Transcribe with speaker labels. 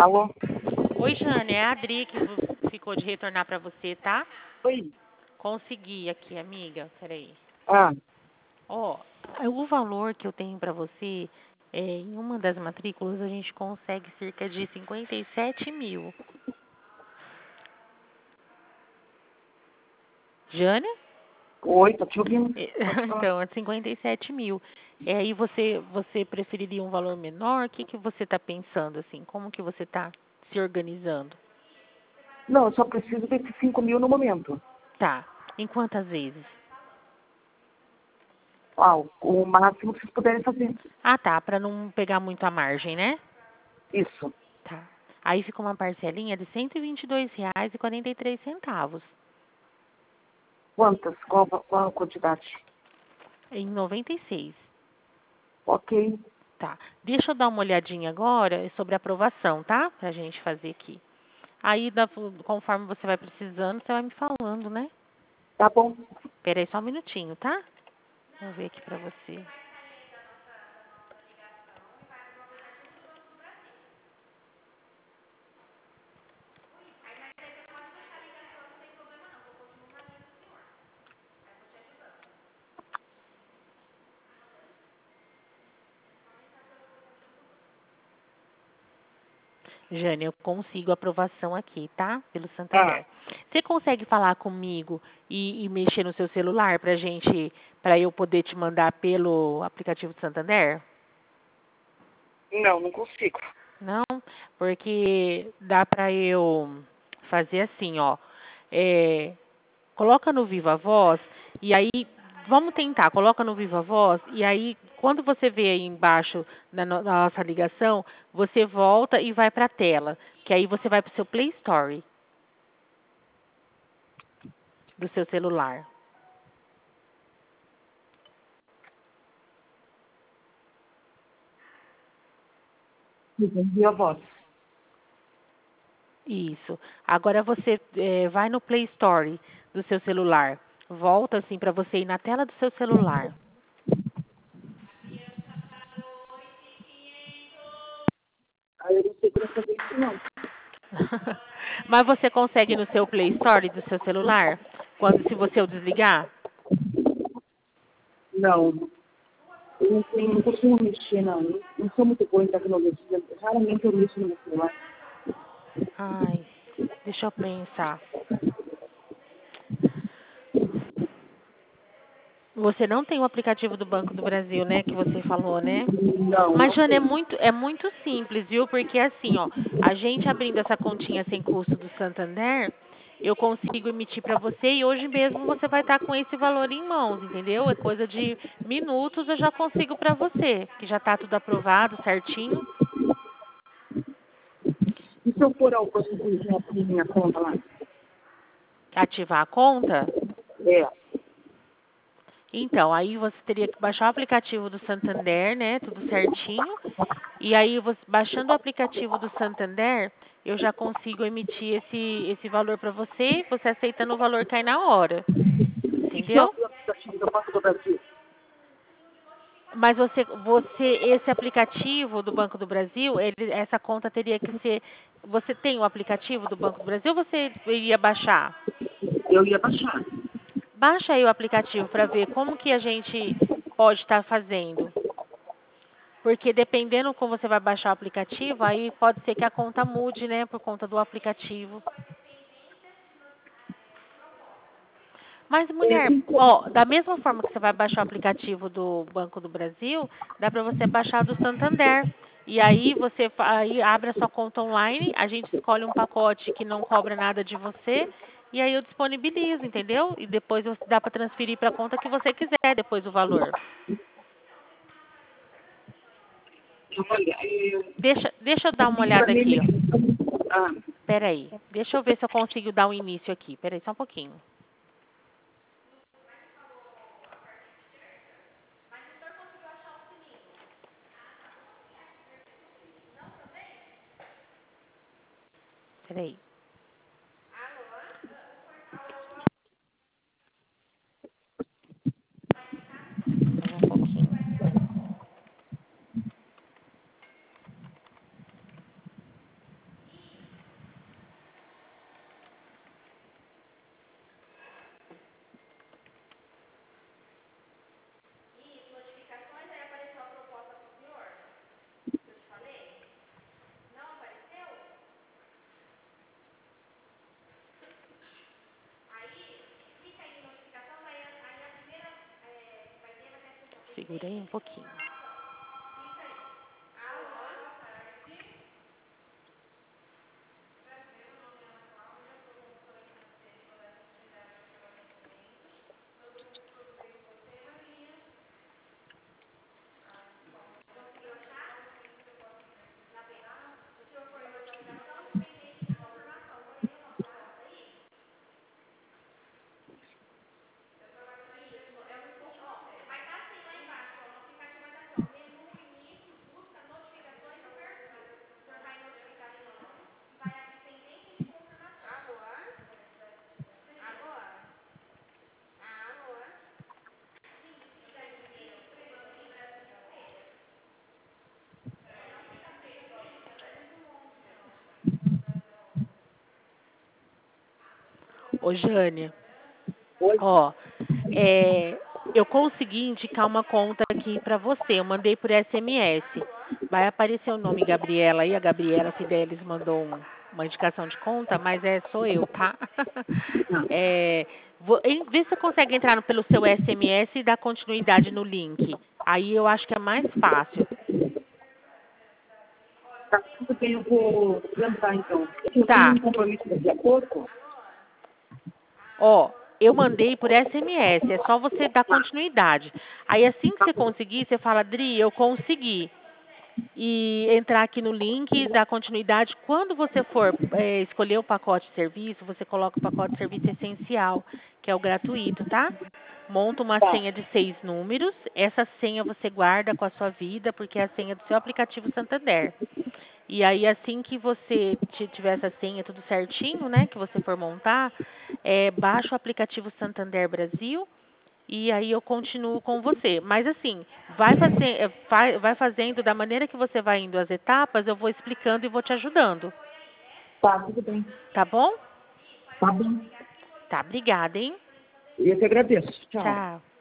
Speaker 1: Alô?
Speaker 2: Oi, Jane, é a Adri que ficou de retornar para você, tá?
Speaker 1: Oi.
Speaker 2: Consegui aqui, amiga. Peraí.
Speaker 1: Ah,
Speaker 2: Ó, o valor que eu tenho para você, em uma das matrículas, a gente consegue cerca de 57 mil. Jane?
Speaker 1: oi, tô te ouvindo.
Speaker 2: Então, é 57 mil. Aí você preferiria um valor menor? O que que você está pensando, assim? Como que você está se organizando?
Speaker 1: Não, eu só preciso desses 5 mil no momento.
Speaker 2: Tá. Em quantas vezes?
Speaker 1: O máximo que vocês puderem fazer.
Speaker 2: Ah, tá. Para não pegar muito a margem, né?
Speaker 1: Isso.
Speaker 2: Tá. Aí fica uma parcelinha de R$ 122,43
Speaker 1: Quantas? Qual a quantidade?
Speaker 2: em 96.
Speaker 1: Ok.
Speaker 2: Tá. Deixa eu dar uma olhadinha agora sobre a aprovação, tá? Pra gente fazer aqui. Aí, conforme você vai precisando, você vai me falando, né?
Speaker 1: Tá bom.
Speaker 2: Espera aí só um minutinho, tá? Vou ver aqui pra você. Jane, eu consigo aprovação aqui, tá? Pelo Santander. Você consegue falar comigo e mexer no seu celular para eu poder te mandar pelo aplicativo do Santander?
Speaker 1: Não consigo.
Speaker 2: Não, porque dá para eu fazer assim, ó. Coloca no Viva Voz e aí vamos tentar, coloca no Viva Voz e aí quando você vê aí embaixo na nossa ligação, você volta e vai para a tela, que aí você vai para o seu Play Store do seu celular.
Speaker 1: Entendi a voz.
Speaker 2: Isso. Agora você vai no Play Store do seu celular. Volta assim para você ir na tela do seu celular.
Speaker 1: Aí eu não sei como fazer isso, não.
Speaker 2: Mas você consegue no seu Play Store do seu celular? Se você o desligar?
Speaker 1: Não. Não costumo mexer, não. Não sou muito boa em tecnologia. Raramente eu mexo no meu celular.
Speaker 2: Ai, deixa eu pensar. Você não tem o aplicativo do Banco do Brasil, né? Que você falou, né?
Speaker 1: Não
Speaker 2: Mas, Jana,
Speaker 1: sei.
Speaker 2: é muito simples, viu? Porque assim, ó, a gente abrindo essa continha sem custo do Santander, eu consigo emitir para você e hoje mesmo você vai estar com esse valor em mãos, entendeu? É coisa de minutos eu já consigo para você, que já está tudo aprovado certinho.
Speaker 1: E se eu for ao banco e já abrir minha conta lá?
Speaker 2: Ativar a conta.
Speaker 1: É.
Speaker 2: Então, aí você teria que baixar o aplicativo do Santander, né? Tudo certinho. E aí, baixando o aplicativo do Santander, eu já consigo emitir esse valor para você. Você aceitando o valor cai na hora.
Speaker 1: E se eu
Speaker 2: Entendeu?
Speaker 1: abrir o aplicativo do Banco do Brasil?
Speaker 2: Mas esse aplicativo do Banco do Brasil, essa conta teria que ser. Você tem o aplicativo do Banco do Brasil ou você iria baixar?
Speaker 1: Eu ia baixar.
Speaker 2: Baixa aí o aplicativo para ver como que a gente pode estar fazendo. Porque dependendo como você vai baixar o aplicativo, aí pode ser que a conta mude, né, por conta do aplicativo. Mas, mulher, ó, da mesma forma que você vai baixar o aplicativo do Banco do Brasil, dá para você baixar do Santander. E aí aí abre a sua conta online, a gente escolhe um pacote que não cobra nada de você, e aí eu disponibilizo, entendeu? E depois dá para transferir para a conta que você quiser depois o valor.
Speaker 1: Olha,
Speaker 2: Deixa eu dar uma
Speaker 1: para
Speaker 2: olhada
Speaker 1: mim...
Speaker 2: aqui, ó.
Speaker 1: Ah,
Speaker 2: Peraí, deixa eu ver se eu consigo dar um início aqui. Peraí, só um pouquinho. Peraí. Só um pouquinho. Segura aí um pouquinho. Ô, Jânia,
Speaker 1: Oi?
Speaker 2: ó, eu consegui indicar uma conta aqui para você. Eu mandei por SMS. Vai aparecer o nome Gabriela aí. A Gabriela Fidelis mandou uma indicação de conta, mas sou eu, tá? Vê se você consegue entrar pelo seu SMS e dar continuidade no link. Aí eu acho que é mais fácil.
Speaker 1: Tá, porque eu vou jantar, então. Eu tenho
Speaker 2: Tá.
Speaker 1: um compromisso daqui a pouco.
Speaker 2: Ó, eu mandei por SMS, é só você dar continuidade. Aí assim que você conseguir, você fala, Dri, eu consegui. E entrar aqui no link e dar continuidade. Quando você for escolher o pacote de serviço, você coloca o pacote de serviço essencial, que é o gratuito, tá? Monta uma
Speaker 1: Tá.
Speaker 2: senha de 6 números. Essa senha você guarda com a sua vida, porque é a senha do seu aplicativo Santander. E aí, assim que você tiver essa senha tudo certinho, né, que você for montar, baixa o aplicativo Santander Brasil e aí eu continuo com você. Mas assim, vai fazendo da maneira que você vai indo as etapas, eu vou explicando e vou te ajudando.
Speaker 1: Tá, tudo bem.
Speaker 2: Tá bom?
Speaker 1: Tá bom.
Speaker 2: Tá, obrigada, hein?
Speaker 1: Eu te agradeço. Tchau.
Speaker 2: Tchau.